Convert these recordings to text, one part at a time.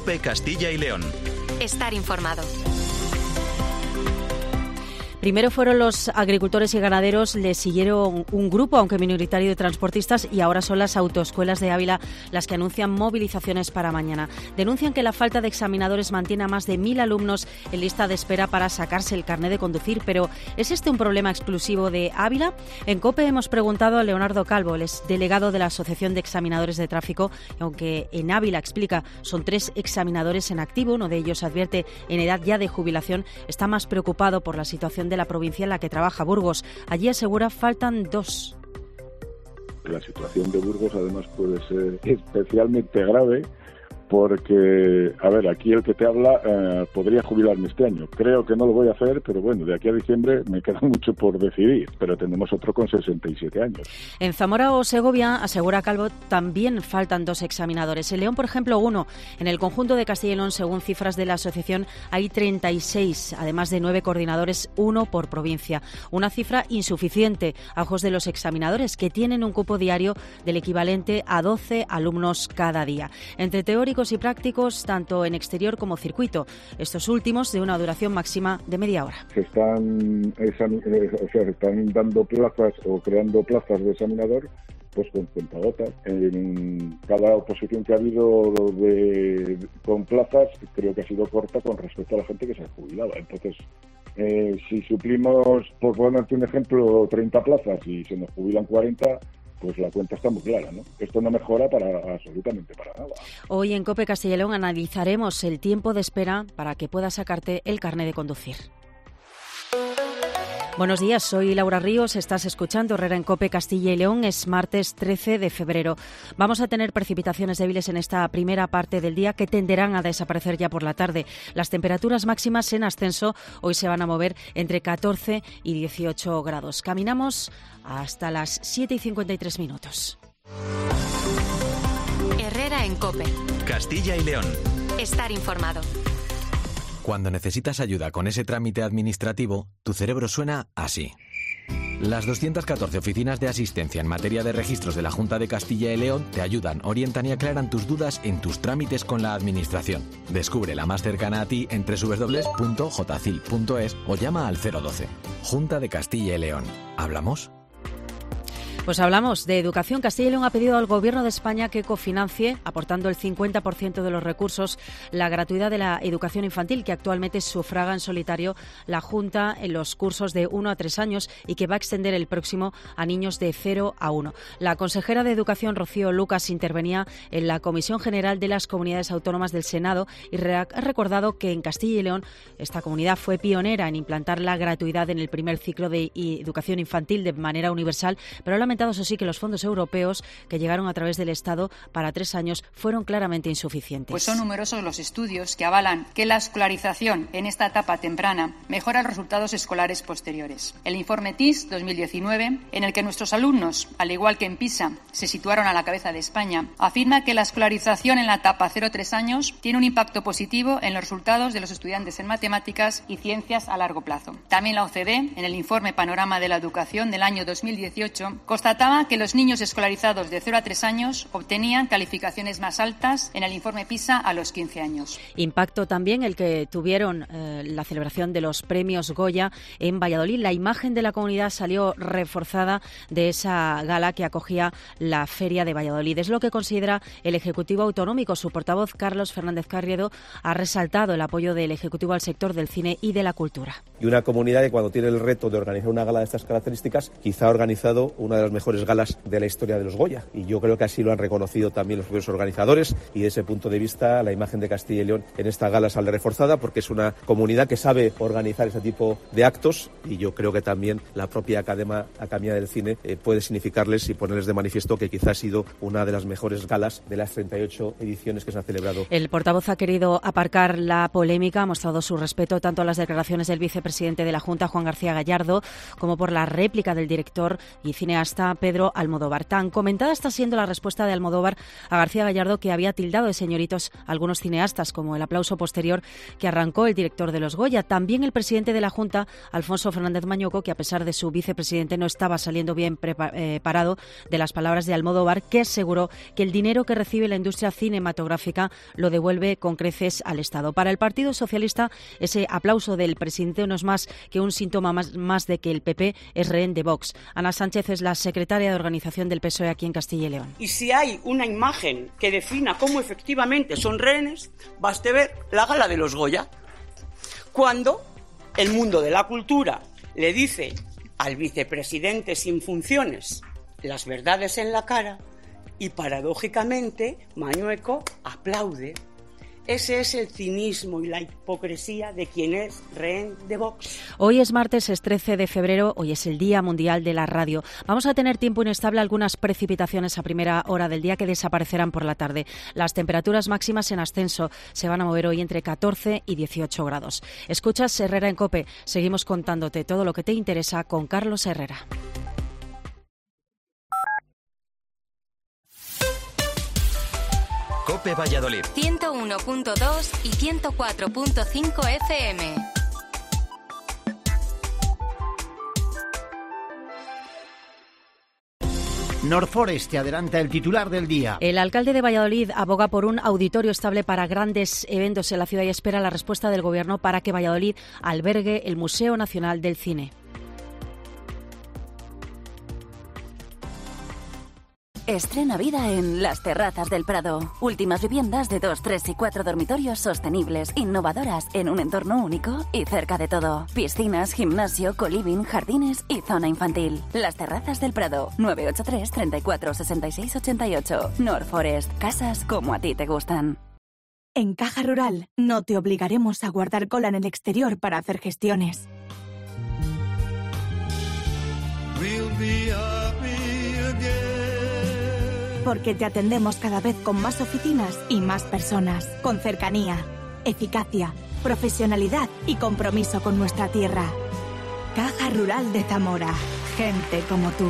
COPE Castilla y León. Estar informado. Primero fueron los agricultores y ganaderos, le siguieron un grupo, aunque minoritario, de transportistas, y ahora son las autoescuelas de Ávila las que anuncian movilizaciones para mañana. Denuncian que la falta de examinadores mantiene a más de 1.000 alumnos en lista de espera para sacarse el carné de conducir. Pero ¿es este un problema exclusivo de Ávila? En COPE hemos preguntado a Leonardo Calvo, él es delegado de la Asociación de Examinadores de Tráfico, y aunque en Ávila, explica, son 3 examinadores en activo, uno de ellos, advierte, en edad ya de jubilación, está más preocupado por la situación de la provincia en la que trabaja, Burgos. Allí, asegura, faltan 2. La situación de Burgos además puede ser especialmente grave porque, a ver, aquí el que te habla podría jubilarme este año. Creo que no lo voy a hacer, pero bueno, de aquí a diciembre me queda mucho por decidir, pero tenemos otro con 67 años. En Zamora o Segovia, asegura Calvo, también faltan 2 examinadores. En León, por ejemplo, 1. En el conjunto de Castilla y León, según cifras de la asociación, hay 36, además de 9 coordinadores, 1 por provincia. Una cifra insuficiente a ojos de los examinadores, que tienen un cupo diario del equivalente a 12 alumnos cada día. Entre teóricos y prácticos, tanto en exterior como circuito, estos últimos de una duración máxima de media hora. Se están dando plazas o creando plazas de examinador pues con cuentagotas. En cada oposición que ha habido con plazas, creo que ha sido corta con respecto a la gente que se ha jubilado. Entonces, si suplimos, por ponerte un ejemplo, 30 plazas y se nos jubilan 40, pues la cuenta está muy clara, ¿no? Esto no mejora absolutamente para nada. Hoy en COPE Castilla y León analizaremos el tiempo de espera para que puedas sacarte el carné de conducir. Buenos días, soy Laura Ríos, estás escuchando Herrera en COPE Castilla y León. Es martes 13 de febrero. Vamos a tener precipitaciones débiles en esta primera parte del día que tenderán a desaparecer ya por la tarde. Las temperaturas máximas en ascenso hoy se van a mover entre 14 y 18 grados. Caminamos hasta las 7:53 minutos. Herrera en COPE Castilla y León. Estar informado. Cuando necesitas ayuda con ese trámite administrativo, tu cerebro suena así. Las 214 oficinas de asistencia en materia de registros de la Junta de Castilla y León te ayudan, orientan y aclaran tus dudas en tus trámites con la Administración. Descubre la más cercana a ti en www.jcil.es o llama al 012. Junta de Castilla y León. ¿Hablamos? Pues hablamos de educación. Castilla y León ha pedido al Gobierno de España que cofinancie, aportando el 50% de los recursos, la gratuidad de la educación infantil, que actualmente sufraga en solitario la Junta en los cursos de 1 a 3 años y que va a extender el próximo a niños de 0 a 1. La consejera de Educación, Rocío Lucas, intervenía en la Comisión General de las Comunidades Autónomas del Senado y ha recordado que en Castilla y León esta comunidad fue pionera en implantar la gratuidad en el primer ciclo de educación infantil de manera universal, pero ha lamentado, eso sí, que los fondos europeos que llegaron a través del Estado para 3 años fueron claramente insuficientes. Pues son numerosos los estudios que avalan que la escolarización en esta etapa temprana mejora los resultados escolares posteriores. El informe TIS 2019, en el que nuestros alumnos, al igual que en PISA, se situaron a la cabeza de España, afirma que la escolarización en la etapa 0-3 años tiene un impacto positivo en los resultados de los estudiantes en matemáticas y ciencias a largo plazo. También la OCDE, en el informe Panorama de la Educación del año 2018, constataba que los niños escolarizados de 0 a 3 años obtenían calificaciones más altas en el informe PISA a los 15 años. Impacto también el que tuvieron la celebración de los premios Goya en Valladolid. La imagen de la comunidad salió reforzada de esa gala que acogía la Feria de Valladolid. Es lo que considera el Ejecutivo Autonómico. Su portavoz, Carlos Fernández Carriedo, ha resaltado el apoyo del Ejecutivo al sector del cine y de la cultura. Y una comunidad que, cuando tiene el reto de organizar una gala de estas características, quizá ha organizado una de las mejores galas de la historia de los Goya, y yo creo que así lo han reconocido también los propios organizadores, y desde ese punto de vista la imagen de Castilla y León en esta gala sale reforzada porque es una comunidad que sabe organizar ese tipo de actos, y yo creo que también la propia Academia del Cine puede significarles y ponerles de manifiesto que quizá ha sido una de las mejores galas de las 38 ediciones que se han celebrado. El portavoz ha querido aparcar la polémica, ha mostrado su respeto tanto a las declaraciones del vicepresidente de la Junta, Juan García Gallardo, como por la réplica del director y cineasta cineasta Pedro Almodóvar. Tan comentada está siendo la respuesta de Almodóvar a García Gallardo, que había tildado de señoritos a algunos cineastas, como el aplauso posterior que arrancó el director de los Goya. También el presidente de la Junta, Alfonso Fernández Mañoco, que a pesar de su vicepresidente no estaba saliendo bien parado de las palabras de Almodóvar, que aseguró que el dinero que recibe la industria cinematográfica lo devuelve con creces al Estado. Para el Partido Socialista, ese aplauso del presidente no es más que un síntoma más de que el PP es rehén de Vox. Ana Sánchez es la secretaria de organización del PSOE aquí en Castilla y León. Y si hay una imagen que defina cómo efectivamente son rehenes, baste ver la gala de los Goya, cuando el mundo de la cultura le dice al vicepresidente sin funciones las verdades en la cara y paradójicamente Mañueco aplaude. Ese es el cinismo y la hipocresía de quien es rehén de Vox. Hoy es martes, es 13 de febrero, hoy es el Día Mundial de la Radio. Vamos a tener tiempo inestable, algunas precipitaciones a primera hora del día que desaparecerán por la tarde. Las temperaturas máximas en ascenso se van a mover hoy entre 14 y 18 grados. Escuchas Herrera en COPE. Seguimos contándote todo lo que te interesa con Carlos Herrera. COPE Valladolid 101.2 y 104.5 FM. Norforest te adelanta el titular del día. El alcalde de Valladolid aboga por un auditorio estable para grandes eventos en la ciudad y espera la respuesta del Gobierno para que Valladolid albergue el Museo Nacional del Cine. Estrena vida en Las Terrazas del Prado. Últimas viviendas de 2, 3 y 4 dormitorios sostenibles, innovadoras, en un entorno único y cerca de todo. Piscinas, gimnasio, coliving, jardines y zona infantil. Las Terrazas del Prado. 983 34 66 88. Norforest. Casas como a ti te gustan. En Caja Rural no te obligaremos a guardar cola en el exterior para hacer gestiones. Porque te atendemos cada vez con más oficinas y más personas, con cercanía, eficacia, profesionalidad y compromiso con nuestra tierra. Caja Rural de Zamora. Gente como tú.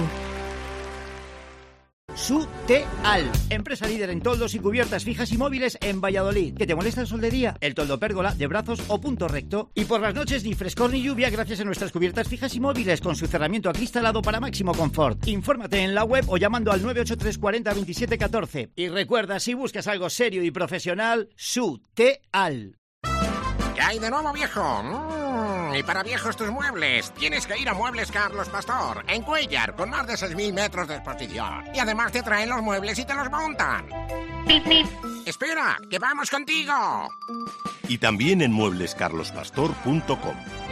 Suteal, empresa líder en toldos y cubiertas fijas y móviles en Valladolid. ¿Que te molesta el sol de día? El toldo pérgola, de brazos o punto recto. Y por las noches ni frescor ni lluvia gracias a nuestras cubiertas fijas y móviles con su cerramiento acristalado para máximo confort. Infórmate en la web o llamando al 983 40 27 14. Y recuerda, si buscas algo serio y profesional, Suteal. ¿Qué hay de nuevo, viejo? Y para viejos tus muebles, tienes que ir a Muebles Carlos Pastor, en Cuéllar, con más de 6.000 metros de exposición. Y además te traen los muebles y te los montan. ¡Espera, que vamos contigo! Y también en mueblescarlospastor.com.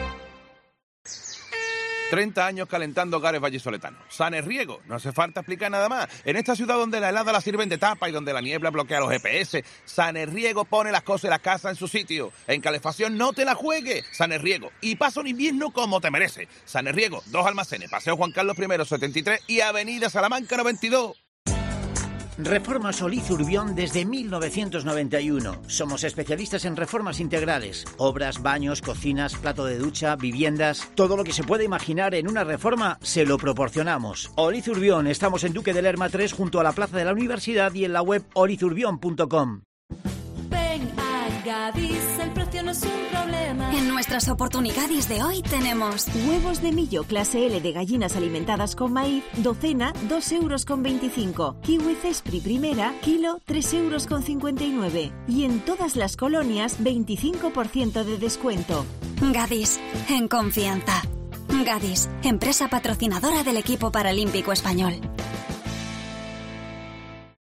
30 años calentando hogares vallisoletanos. Sanerriego, no hace falta explicar nada más. En esta ciudad donde la helada la sirven de tapa y donde la niebla bloquea los GPS, Sanerriego pone las cosas y la casa en su sitio. En calefacción no te la juegues. Sanerriego. Y pasa un invierno como te merece. Sanerriego, 2 almacenes, Paseo Juan Carlos I, 73 y Avenida Salamanca, 92. Reforma Solís Urbión desde 1991. Somos especialistas en reformas integrales. Obras, baños, cocinas, plato de ducha, viviendas. Todo lo que se puede imaginar en una reforma se lo proporcionamos. Oliz Urbión, estamos en Duque de Lerma 3 junto a la Plaza de la Universidad y en la web olizurbión.com. Ven a Gadis, el precio no es un problema. En nuestras oportunidades de hoy tenemos huevos de millo clase L de gallinas alimentadas con maíz, docena 2,25 €. Kiwi Cespri primera, kilo 3,59 €. Y en todas las colonias 25% de descuento. Gadis, en confianza. Gadis, empresa patrocinadora del equipo paralímpico español.